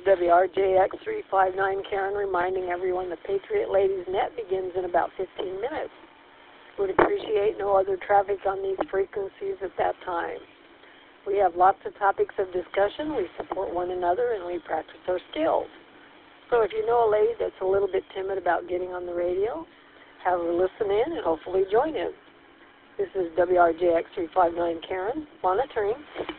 WRJX359 Karen reminding everyone the Patriot Ladies Net begins in about 15 minutes. Would appreciate no other traffic on these frequencies at that time. We have lots of topics of discussion, we support one another, and we practice our skills. So if you know a lady that's a little bit timid about getting on the radio, have her listen in and hopefully join in. This is WRJX359 Karen monitoring.